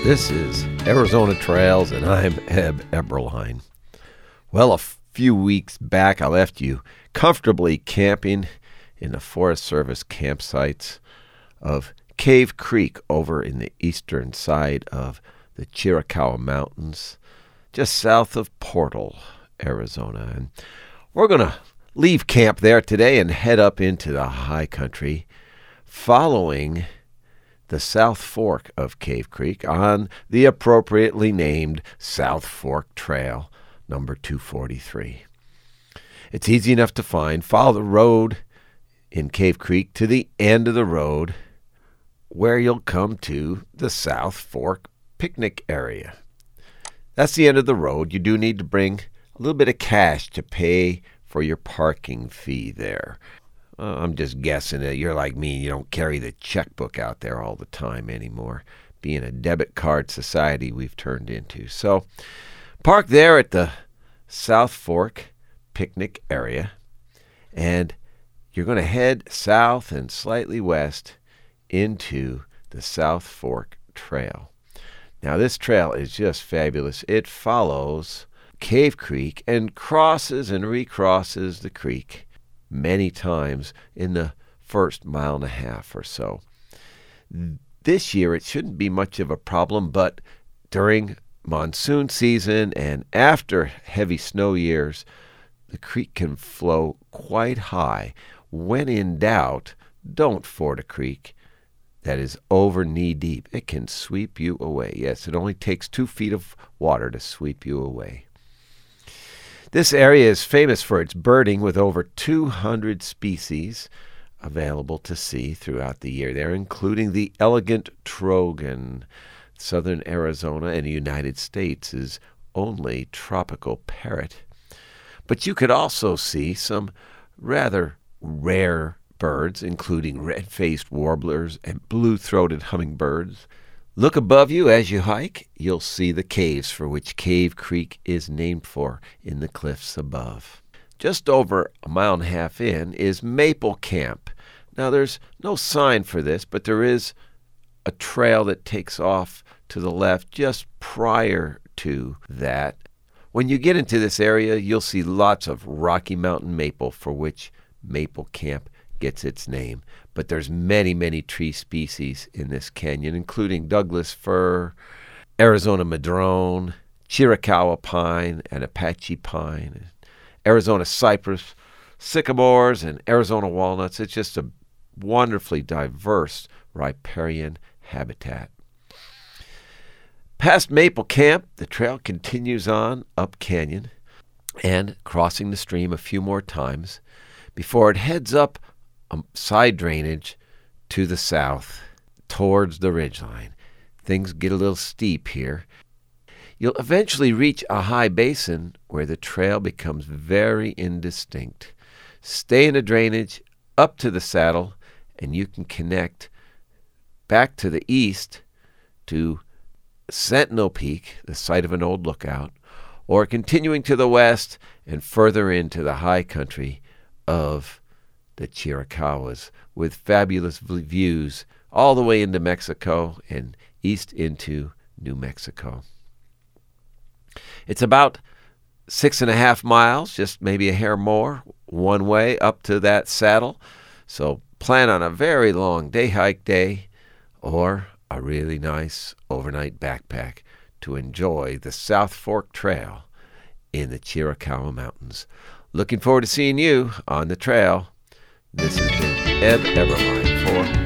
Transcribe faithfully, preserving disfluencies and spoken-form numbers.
This is Arizona Trails, and I'm Eb Eberlein. Well, a few weeks back, I left you comfortably camping in the Forest Service campsites of Cave Creek over in the eastern side of the Chiricahua Mountains, just south of Portal, Arizona. And we're going to leave camp there today and head up into the high country, following the South Fork of Cave Creek on the appropriately named South Fork Trail, number two forty-three. It's easy enough to find. Follow the road in Cave Creek to the end of the road, where you'll come to the South Fork picnic area. That's the end of the road. You do need to bring a little bit of cash to pay for your parking fee there. Uh, I'm just guessing that you're like me. You don't carry the checkbook out there all the time anymore, being a debit card society we've turned into. So park there at the South Fork picnic area, and you're going to head south and slightly west into the South Fork Trail. Now, this trail is just fabulous. It follows Cave Creek and crosses and recrosses the creek many times in the first mile and a half or so. This year, it shouldn't be much of a problem, but during monsoon season and after heavy snow years, the creek can flow quite high. When in doubt, don't ford a creek that is over knee deep. It can sweep you away. Yes, it only takes two feet of water to sweep you away. This area is famous for its birding, with over two hundred species available to see throughout the year there, including the elegant trogon. Southern Arizona and the United States' only tropical parrot. But you could also see some rather rare birds, including red-faced warblers and blue-throated hummingbirds. Look above you as you hike. You'll see the caves for which Cave Creek is named for in the cliffs above. Just over a mile and a half in is Maple Camp. Now, there's no sign for this, but there is a trail that takes off to the left just prior to that. When you get into this area, you'll see lots of Rocky Mountain maple, for which Maple Camp gets its name. But there's many, many tree species in this canyon, including Douglas fir, Arizona madrone, Chiricahua pine, and Apache pine, Arizona cypress, sycamores, and Arizona walnuts. It's just a wonderfully diverse riparian habitat. Past Maple Camp, the trail continues on up canyon and crossing the stream a few more times before it heads up a side drainage to the south towards the ridgeline. Things get a little steep here. You'll eventually reach a high basin where the trail becomes very indistinct. Stay in the drainage up to the saddle, and you can connect back to the east to Sentinel Peak, the site of an old lookout, or continuing to the west and further into the high country of the Chiricahuas, with fabulous views all the way into Mexico and east into New Mexico. It's about six and a half miles, just maybe a hair more, one way up to that saddle. So plan on a very long day hike day or a really nice overnight backpack to enjoy the South Fork Trail in the Chiricahua Mountains. Looking forward to seeing you on the trail. This has been Eb Eberlein for